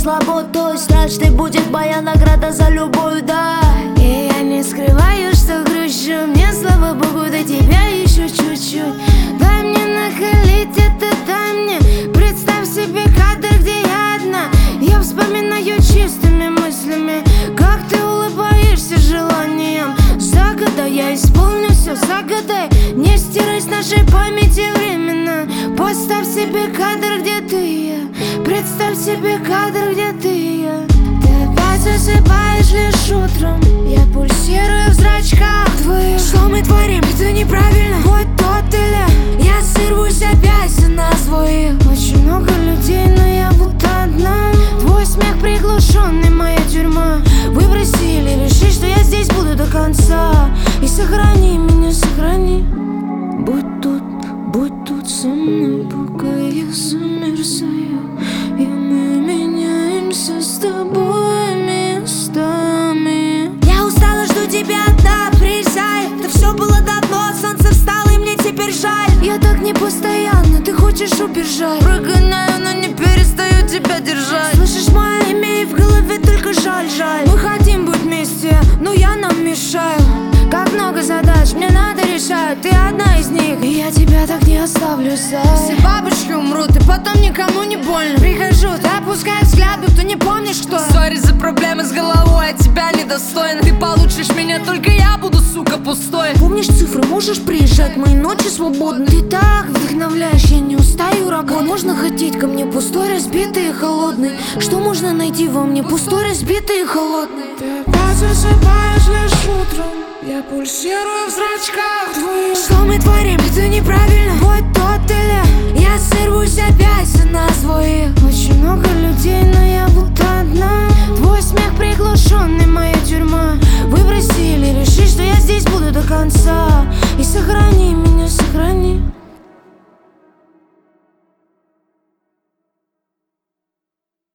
слабо, то страшной будет моя награда за любовь, да. И я не скрываю, что грущу. Мне, слава богу, до тебя еще чуть-чуть. Дай мне накалить это, дай мне. Представь себе кадр, где я одна. Я вспоминаю чистыми мыслями, как ты улыбаешься желанием. Загадай, я исполню все, загадай. Не стирай с нашей памяти временно. Поставь себе кадр, где ты я. Представь себе кадр, где ты я. Ты опять засыпаешь лишь утром. Я пульсирую в зрачках твоих. Что мы творим, это неправильно. Вот тот или я сорвусь опять на своих. Очень много людей, но я будто одна. Твой смех приглушенный, моя тюрьма. Выброси или реши, что я здесь буду до конца. И сохрани меня, сохрани. Будь тут со мной, пока я замерзаю. И мы меняемся с тобой местами. Я устала, жду тебя одна, приезжай. Это все было давно, солнце встало и мне теперь жаль. Я так не постоянно, ты хочешь убежать. Прогоняю, но не перестаю тебя держать. Слышишь мое имя и в голове только жаль. Мы хотим быть вместе, но я нам мешаю. Как много задач мне надо решать, ты одна из них, и я тебя так не оставлю, Зай. Все бабушки умрут, и потом никому не больно. Прихожу, ты опускаешь взгляд, будто не помнишь, кто я. Сори за проблемы с головой, от тебя недостойна. Ты получишь меня, только я буду, сука, пустой. Помнишь цифры, можешь приезжать, мои ночи свободны. Ты так вдохновляешь, я не устаю работать. Можно хотеть ко мне пустой, разбитый и холодный. Что можно найти во мне пустой, разбитый и холодный? Ты опять засыпаешь лишь утром. Я пульсирую в зрачках твоих. Что мы творим, это неправильно. Вот тот или я сорвусь опять на своих. Очень много людей, но я будто одна. Твой смех приглушенный, моя тюрьма. Выброси или реши, что я здесь буду до конца. И сохрани меня, сохрани.